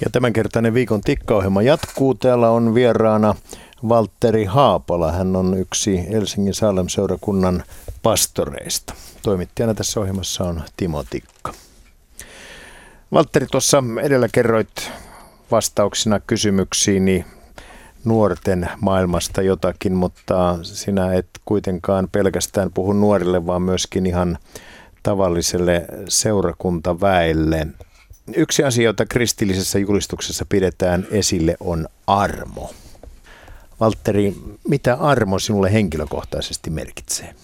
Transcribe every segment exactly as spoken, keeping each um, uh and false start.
Ja tämänkertainen viikon tikkaohjelma jatkuu. Täällä on vieraana Valtteri Haapala. Hän on yksi Helsingin Salem-seurakunnan pastoreista. Toimittajana tässä ohjelmassa on Timo Tikka. Valtteri, tuossa edellä kerroit vastauksina kysymyksiini nuorten maailmasta jotakin, mutta sinä et kuitenkaan pelkästään puhu nuorille, vaan myöskin ihan tavalliselle seurakuntaväelle. Yksi asia, jota kristillisessä julistuksessa pidetään esille, on armo. Valtteri, mitä armo sinulle henkilökohtaisesti merkitsee?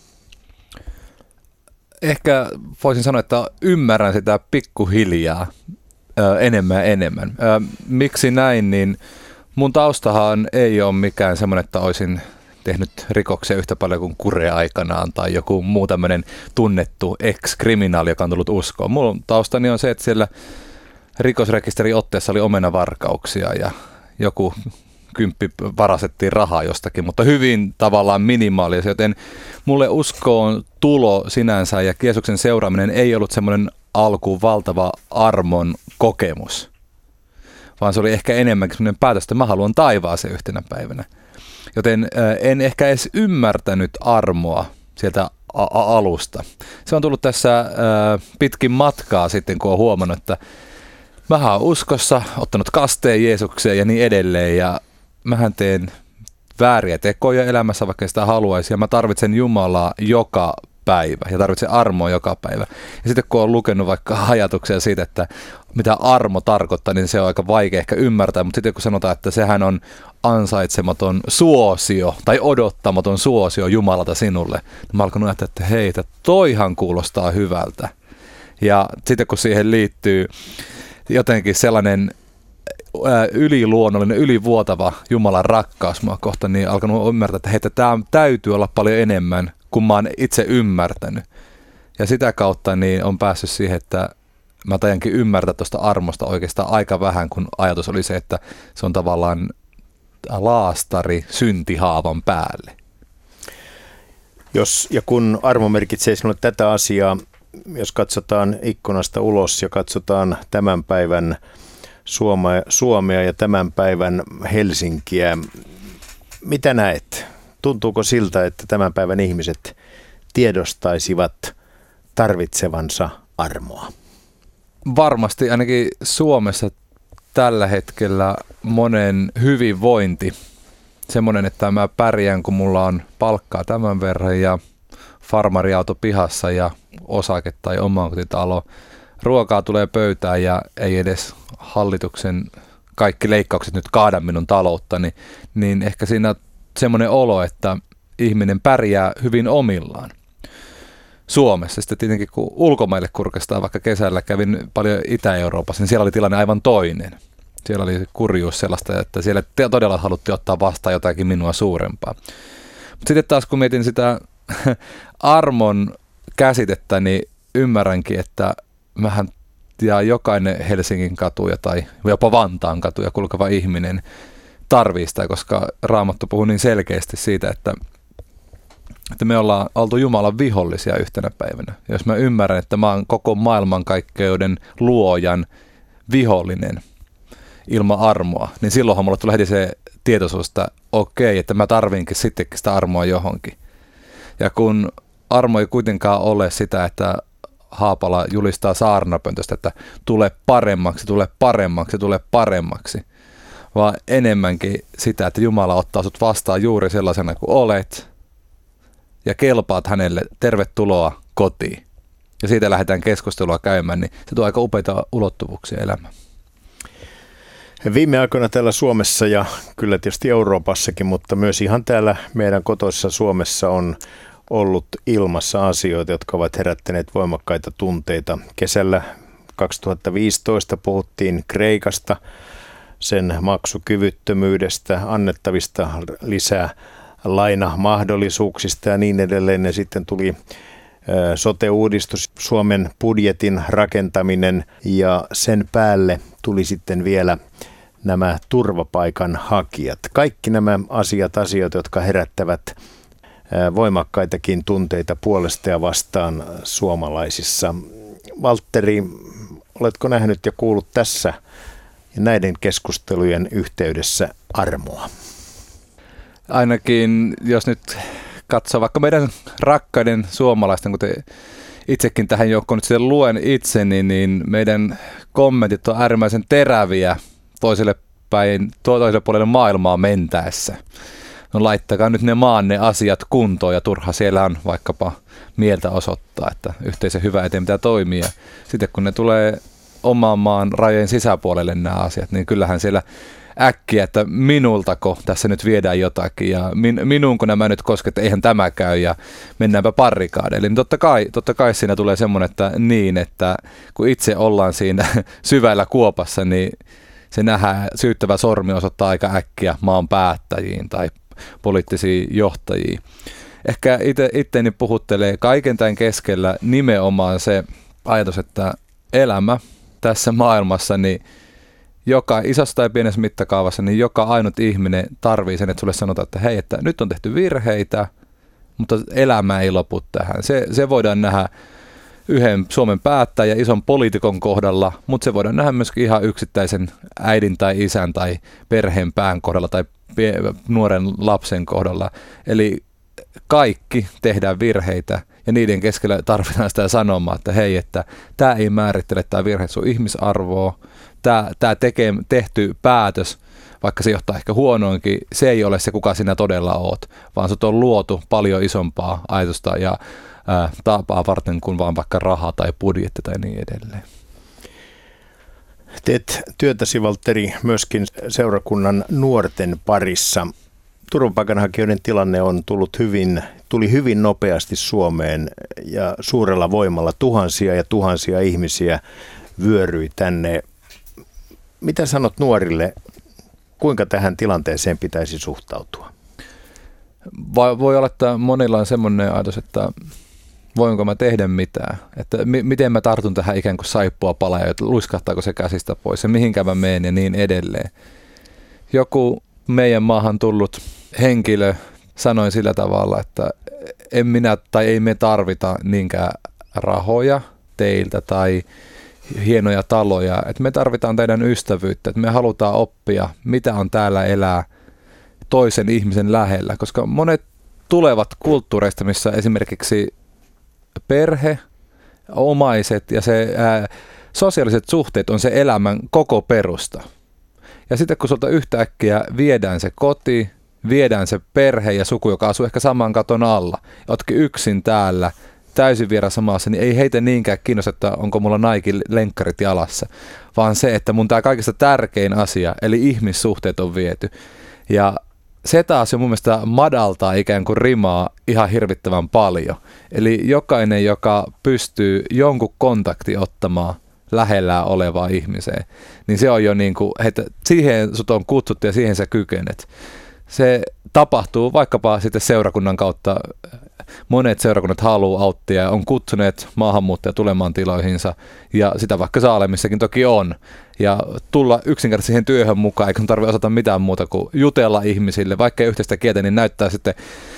Ehkä voisin sanoa, että ymmärrän sitä pikkuhiljaa ö, enemmän ja enemmän. Ö, miksi näin, niin mun taustahan ei ole mikään semmoinen, että olisin tehnyt rikoksia yhtä paljon kuin Kure aikanaan tai joku muu tämmöinen tunnettu ex-kriminaali, joka on tullut uskoon. Mun taustani on se, että siellä rikosrekisteriotteessa oli omenavarkauksia ja joku kymppi varasettiin rahaa jostakin, mutta hyvin tavallaan minimaalisia, joten mulle uskoon tulo sinänsä ja Jeesuksen seuraaminen ei ollut semmoinen alkuun valtava armon kokemus, vaan se oli ehkä enemmänkin semmoinen päätös, että mä haluan taivaaseen yhtenä päivänä. Joten en ehkä edes ymmärtänyt armoa sieltä a- a- alusta. Se on tullut tässä ää, pitkin matkaa sitten, kun on huomannut, että mä oon uskossa, ottanut kasteen Jeesukseen ja niin edelleen, ja mähän teen vääriä tekoja elämässä, vaikka sitä haluaisi, ja mä tarvitsen Jumalaa joka päivä, ja tarvitsen armoa joka päivä. Ja sitten kun on lukenut vaikka ajatuksia siitä, että mitä armo tarkoittaa, niin se on aika vaikea ehkä ymmärtää, mutta sitten kun sanotaan, että sehän on ansaitsematon suosio, tai odottamaton suosio Jumalalta sinulle, niin mä alkan ajatella, että hei, toihan kuulostaa hyvältä. Ja sitten kun siihen liittyy jotenkin sellainen yliluonnollinen, ylivuotava Jumalan rakkaus mua kohtaan, niin alkanut ymmärtää, että heitä tämä täytyy olla paljon enemmän kuin mä oon itse ymmärtänyt. Ja sitä kautta niin on päässyt siihen, että mä tajankin ymmärtää tuosta armosta oikeastaan aika vähän, kun ajatus oli se, että se on tavallaan laastari syntihaavan päälle. Jos ja kun armo merkitsee sinulle tätä asiaa, jos katsotaan ikkunasta ulos ja katsotaan tämän päivän Suomea, Suomea ja tämän päivän Helsinkiä, mitä näet? Tuntuuko siltä, että tämän päivän ihmiset tiedostaisivat tarvitsevansa armoa? Varmasti ainakin Suomessa tällä hetkellä monen hyvinvointi, semmoinen, että mä pärjään, kun mulla on palkkaa tämän verran ja farmariauto pihassa ja osake tai omakotitalo. Ruokaa tulee pöytään ja ei edes hallituksen kaikki leikkaukset nyt kaada minun talouttani, niin ehkä siinä on semmoinen olo, että ihminen pärjää hyvin omillaan. Suomessa sitten tietenkin, kun ulkomaille kurkastaa, vaikka kesällä kävin paljon Itä-Euroopassa, niin siellä oli tilanne aivan toinen. Siellä oli kurjuus sellaista, että siellä todella haluttiin ottaa vastaan jotakin minua suurempaa. Mutta sitten taas kun mietin sitä armon käsitettä, niin ymmärränkin, että mähän ja jokainen Helsingin katuja tai jopa Vantaan katuja kulkeva ihminen tarvitsee sitä, koska Raamattu puhuu niin selkeästi siitä, että, että me ollaan oltu Jumalan vihollisia yhtenä päivänä. Jos mä ymmärrän, että mä oon koko maailmankaikkeuden luojan vihollinen ilman armoa, niin silloinhan mulle tulee heti se tietoisuus, että okei, että mä tarviinkin sittenkin sitä armoa johonkin. Ja kun armo ei kuitenkaan ole sitä, että Haapala julistaa saarnapöntöstä, että tule paremmaksi, tule paremmaksi, tule paremmaksi, vaan enemmänkin sitä, että Jumala ottaa sut vastaan juuri sellaisena kuin olet ja kelpaat hänelle, tervetuloa kotiin. Ja siitä lähdetään keskustelua käymään, niin se tuo aika upeita ulottuvuuksia elämään. Viime aikoina täällä Suomessa ja kyllä tietysti Euroopassakin, mutta myös ihan täällä meidän kotoissa Suomessa on ollut ilmassa asioita, jotka ovat herättäneet voimakkaita tunteita. Kesällä kaksituhattaviisitoista puhuttiin Kreikasta, sen maksukyvyttömyydestä, annettavista lisää lainamahdollisuuksista ja niin edelleen. Ja sitten tuli sote-uudistus, Suomen budjetin rakentaminen ja sen päälle tuli sitten vielä nämä turvapaikanhakijat. Kaikki nämä asiat, asioita, jotka herättävät voimakkaitakin tunteita puolesta ja vastaan suomalaisissa. Valtteri, oletko nähnyt ja kuullut tässä ja näiden keskustelujen yhteydessä armoa? Ainakin jos nyt katsoo vaikka meidän rakkaiden suomalaisten, kuten itsekin tähän joukkoon nyt sitten luen itseni, niin meidän kommentit on äärimmäisen teräviä toiselle päin, toiselle puolelle maailmaa mentäessä. No laittakaa nyt ne maan ne asiat kuntoon ja turha siellä on vaikkapa mieltä osoittaa, että yhteisen hyvä eteen pitää toimia. Sitten kun ne tulee oman maan rajojen sisäpuolelle nämä asiat, niin kyllähän siellä äkkiä, että minultako tässä nyt viedään jotakin ja min, minuunko nämä nyt koskevat, eihän tämä käy ja mennäänpä parrikaadeille. Niin totta kai, totta kai siinä tulee semmoinen, että niin, että kun itse ollaan siinä syvällä kuopassa, niin se nähdään syyttävä sormi osoittaa aika äkkiä maan päättäjiin tai poliittisiin johtajiin. Ehkä itse, itteeni puhuttelee kaiken tämän keskellä nimenomaan se ajatus, että elämä tässä maailmassa, niin joka isossa tai pienessä mittakaavassa, niin joka ainut ihminen tarvii sen, että sulle sanotaan, että hei, että nyt on tehty virheitä, mutta elämä ei lopu tähän. Se, se voidaan nähdä yhden Suomen päättäjän, ison poliitikon kohdalla, mutta se voidaan nähdä myöskin ihan yksittäisen äidin tai isän tai perheen pään kohdalla tai nuoren lapsen kohdalla. Eli kaikki tehdään virheitä ja niiden keskellä tarvitaan sitä sanomaa, että hei, että tämä ei määrittele tämä virhe sun ihmisarvoa, tämä, tämä tekee, tehty päätös, vaikka se johtaa ehkä huonoinkin, se ei ole se, kuka sinä todella oot, vaan sut on luotu paljon isompaa ajatusta ja ää, tapaa varten kuin vaan vaikka rahaa tai budjetti tai niin edelleen. Teet työtäsi, Valtteri, myöskin seurakunnan nuorten parissa. Turvapaikanhakijoiden tilanne on tullut hyvin, tuli hyvin nopeasti Suomeen ja suurella voimalla tuhansia ja tuhansia ihmisiä vyöryi tänne. Mitä sanot nuorille, kuinka tähän tilanteeseen pitäisi suhtautua? Voi olla, että monilla on semmoinen ajatus, että voinko mä tehdä mitään, että mi- miten mä tartun tähän ikään kuin saippua palaa ja luiskahtaako se käsistä pois ja mihinkä mä menen ja niin edelleen. Joku meidän maahan tullut henkilö sanoi sillä tavalla, että en minä tai ei me tarvita niinkään rahoja teiltä tai hienoja taloja, että me tarvitaan teidän ystävyyttä, että me halutaan oppia, mitä on täällä elää toisen ihmisen lähellä, koska monet tulevat kulttuureista, missä esimerkiksi perhe, omaiset ja se ää, sosiaaliset suhteet on se elämän koko perusta. Ja sitten kun sulta yhtäkkiä viedään se koti, viedään se perhe ja suku, joka asuu ehkä saman katon alla, ja ootkin yksin täällä, täysin vierassa maassa, niin ei heitä niinkään kiinnosta, että onko mulla Nike lenkkarit jalassa, vaan se, että mun tää kaikista tärkein asia, eli ihmissuhteet on viety. Ja se taas jo mun mielestä madaltaa ikään kuin rimaa ihan hirvittävän paljon. Eli jokainen, joka pystyy jonkun kontakti ottamaan lähellään olevaa ihmiseen, niin se on jo niin kuin, että siihen sut on kutsuttu ja siihen sä kykenet. Se tapahtuu vaikkapa sitten seurakunnan kautta. Monet seurakunnat haluaa auttaa ja on kutsuneet maahanmuuttajia tulemaan tiloihinsa ja sitä vaikka Saalemissakin toki on. Ja tulla yksinkertaisesti siihen työhön mukaan, eikä tarvitse osata mitään muuta kuin jutella ihmisille. Vaikka ei yhteistä kieltä, niin näyttää sitten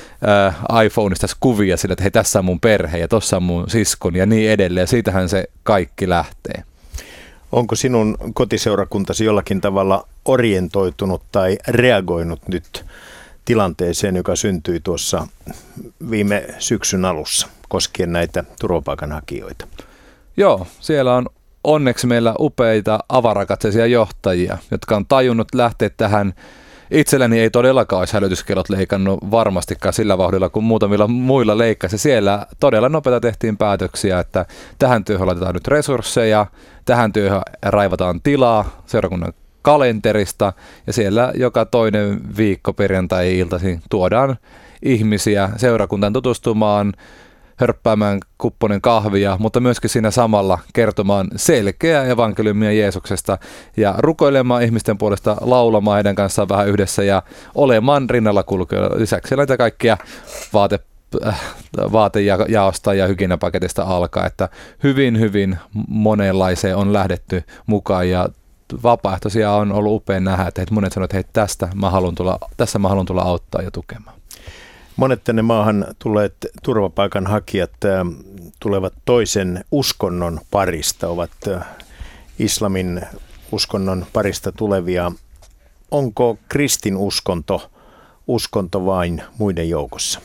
äh, iPhoneista kuvia sille, että hei, tässä on mun perhe ja tossa on mun siskon ja niin edelleen. Ja siitähän se kaikki lähtee. Onko sinun kotiseurakuntasi jollakin tavalla orientoitunut tai reagoinut nyt tilanteeseen, joka syntyi tuossa viime syksyn alussa koskien näitä turvapaikanhakijoita? Joo, siellä on onneksi meillä upeita avarakatseisia johtajia, jotka on tajunnut lähteä tähän. Itselläni ei todellakaan olisi hälytyskellot leikannut varmastikaan sillä vauhdilla, kun muutamilla muilla leikkasi. Siellä todella nopeita tehtiin päätöksiä, että tähän työhön laitetaan nyt resursseja, tähän työhön raivataan tilaa seurakunnan kalenterista ja siellä joka toinen viikko perjantai-iltaisin tuodaan ihmisiä seurakuntaan tutustumaan, hörppäämään kupponen kahvia, mutta myöskin siinä samalla kertomaan selkeää evankeliumia Jeesuksesta ja rukoilemaan ihmisten puolesta, laulamaan heidän kanssaan vähän yhdessä ja olemaan rinnalla kulkijoilla. Lisäksi näitä kaikkia vaate, äh, vaatejaosta ja hygieniapaketista alkaa, että hyvin, hyvin monenlaiseen on lähdetty mukaan ja vapaaehtoisia on ollut upea nähdä, että monet sanovat, että hei, tästä mä haluan tulla, tässä mä haluan tulla auttaa ja tukemaan. Monet tänne maahan tulleet turvapaikanhakijat äh, tulevat toisen uskonnon parista, ovat äh, islamin uskonnon parista tulevia. Onko kristinuskonto uskonto vain muiden joukossa?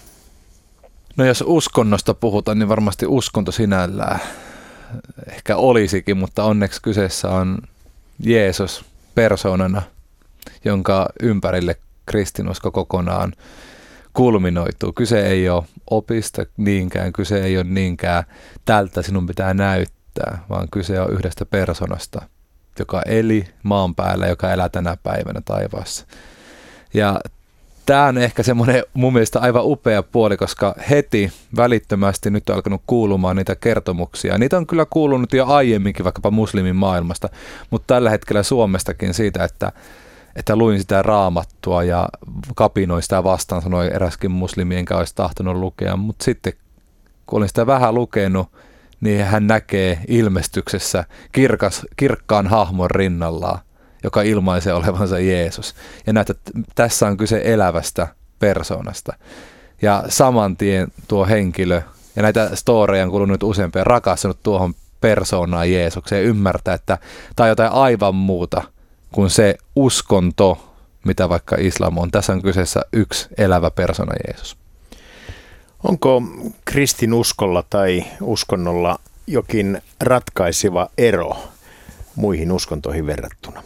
No jos uskonnosta puhutaan, niin varmasti uskonto sinällään ehkä olisikin, mutta onneksi kyseessä on Jeesus persoonana, jonka ympärille kristinusko kokonaan kulminoituu. Kyse ei ole opista niinkään, kyse ei ole niinkään tältä sinun pitää näyttää, vaan kyse on yhdestä persoonasta, joka eli maan päällä, joka elää tänä päivänä taivaassa. Ja tämä on ehkä semmoinen mun mielestä aivan upea puoli, koska heti välittömästi nyt on alkanut kuulumaan niitä kertomuksia. Niitä on kyllä kuulunut jo aiemminkin vaikkapa muslimin maailmasta, mutta tällä hetkellä Suomestakin siitä, että, että luin sitä raamattua ja kapinoin sitä vastaan, sanoi eräskin muslimi, enkä olisi tahtonut lukea. Mutta sitten kun olin sitä vähän lukenut, niin hän näkee ilmestyksessä kirkas, kirkkaan hahmon rinnallaan, joka ilmaisee olevansa Jeesus. Ja näet, että tässä on kyse elävästä persoonasta. Ja saman tien tuo henkilö, ja näitä storeja on kulunut useampia, rakastunut tuohon persoonaan Jeesukseen ja ymmärtää, että tämä on jotain aivan muuta kuin se uskonto, mitä vaikka islam on. Tässä on kyseessä yksi elävä persoona Jeesus. Onko kristinuskolla tai uskonnolla jokin ratkaiseva ero muihin uskontoihin verrattuna?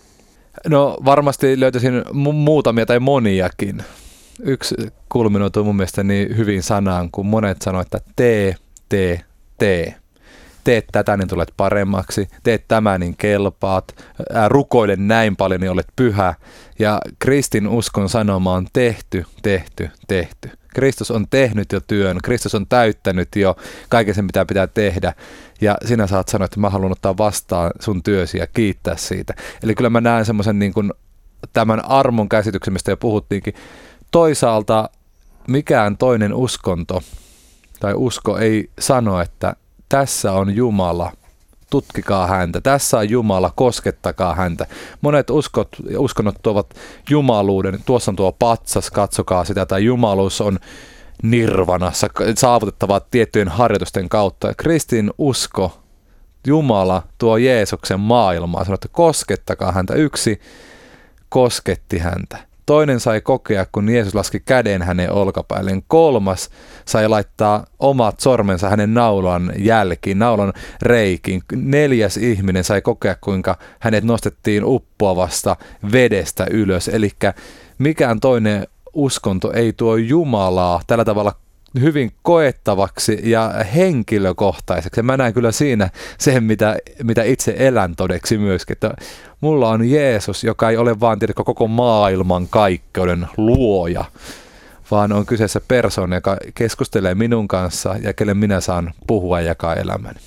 No varmasti löytäisin mu- muutamia tai moniakin. Yksi kulminoituu mun mielestä niin hyvin sanaan, kun monet sanoo, että tee, tee, tee. Teet tätä, niin tulet paremmaksi. Teet tämä, niin kelpaat. Ää, rukoile näin paljon, niin olet pyhä. Ja kristin uskon sanoma on tehty, tehty, tehty. Kristus on tehnyt jo työn. Kristus on täyttänyt jo kaiken sen, mitä pitää tehdä. Ja sinä saat sanoa, että mä haluan ottaa vastaan sun työsi ja kiittää siitä. Eli kyllä mä näen semmoisen niin kuin tämän armon käsityksen, mistä jo puhuttiinkin. Toisaalta mikään toinen uskonto tai usko ei sano, että tässä on Jumala, tutkikaa häntä, tässä on Jumala, koskettakaa häntä. Monet uskot, uskonnot tuovat jumaluuden, tuossa on tuo patsas, katsokaa sitä, tai jumaluus on nirvanassa, saavutettavaa tiettyjen harjoitusten kautta. Kristin usko, Jumala tuo Jeesuksen maailmaan, sanoo, että koskettakaa häntä. Yksi kosketti häntä. Toinen sai kokea, kun Jeesus laski käden hänen olkapäilleen. Kolmas sai laittaa omat sormensa hänen naulan jälkiin, naulan reikiin. Neljäs ihminen sai kokea, kuinka hänet nostettiin uppoavasta vedestä ylös. Eli mikään toinen uskonto ei tuo Jumalaa tällä tavalla hyvin koettavaksi ja henkilökohtaiseksi. Mä näen kyllä siinä sen, mitä, mitä itse elän todeksi myöskin, että mulla on Jeesus, joka ei ole vaan tiedätkö, koko maailman kaikkeuden luoja, vaan on kyseessä persoona, joka keskustelee minun kanssa ja kelle minä saan puhua ja jakaa elämäni.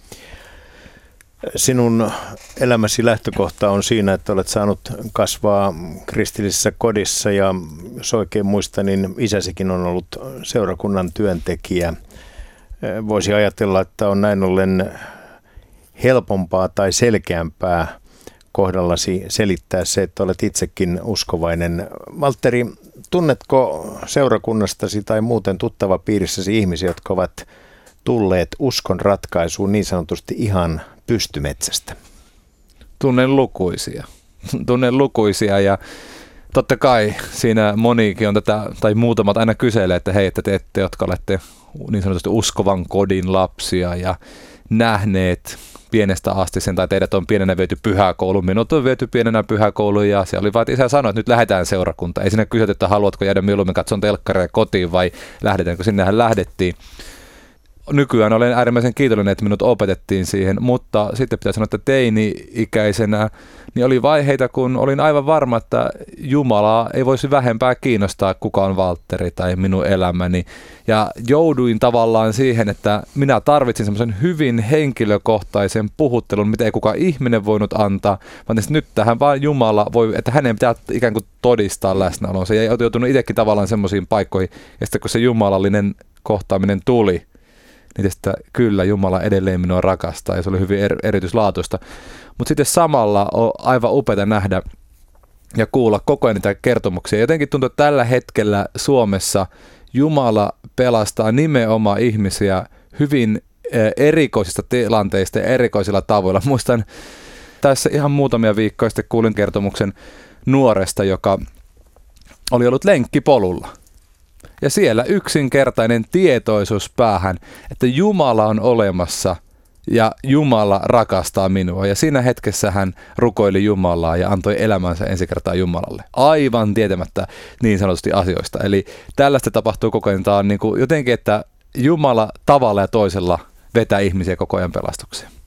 Sinun elämäsi lähtökohta on siinä, että olet saanut kasvaa kristillisessä kodissa ja jos oikein muistan, niin isäsikin on ollut seurakunnan työntekijä. Voisi ajatella, että on näin ollen helpompaa tai selkeämpää kohdallasi selittää se, että olet itsekin uskovainen. Valtteri, tunnetko seurakunnastasi tai muuten tuttava piirissäsi ihmisiä, jotka ovat tulleet uskon ratkaisuun niin sanotusti ihan pystymetsästä? Tunnen lukuisia. Tunnen lukuisia ja totta kai siinä monikin on tätä, tai muutamat aina kyselee, että hei, että te ette, jotka olette niin sanotusti uskovan kodin lapsia ja nähneet pienestä asti sen, tai teidät on pienenä viety pyhäkouluun. Minut on viety pienenä pyhäkouluun ja se oli vaan, että isä sanoi, että nyt lähdetään seurakuntaan. Ei siinä kysytä, että haluatko jäädä mieluummin katson telkkaria kotiin vai lähdetäänkö, sinnehän lähdettiin. Nykyään olen äärimmäisen kiitollinen, että minut opetettiin siihen, mutta sitten pitää sanoa, että teini-ikäisenä niin oli vaiheita, kun olin aivan varma, että Jumalaa ei voisi vähempää kiinnostaa, kuka on Valtteri tai minun elämäni. Ja jouduin tavallaan siihen, että minä tarvitsin semmoisen hyvin henkilökohtaisen puhuttelun, mitä ei kukaan ihminen voinut antaa, vaan nyt tähän vaan Jumala voi, että hänen pitää ikään kuin todistaa läsnäolonsa. Ja olen joutunut itsekin tavallaan semmoisiin paikkoihin, ja sitten kun se jumalallinen kohtaaminen tuli, niin tästä kyllä Jumala edelleen minua rakastaa ja se oli hyvin er, erityislaatuista. Mutta sitten samalla on aivan upeata nähdä ja kuulla koko ajan niitä kertomuksia. Jotenkin tuntuu, että tällä hetkellä Suomessa Jumala pelastaa nimenomaan ihmisiä hyvin erikoisista tilanteista ja erikoisilla tavoilla. Muistan tässä ihan muutamia viikkoja sitten kuulin kertomuksen nuoresta, joka oli ollut lenkkipolulla. Ja siellä yksinkertainen tietoisuus päähän, että Jumala on olemassa ja Jumala rakastaa minua. Ja siinä hetkessä hän rukoili Jumalaa ja antoi elämänsä ensi kertaa Jumalalle. Aivan tietämättä niin sanotusti asioista. Eli tällaista tapahtuu koko ajan. Tämä on niin kuin jotenkin, että Jumala tavalla ja toisella vetää ihmisiä koko ajan pelastukseen.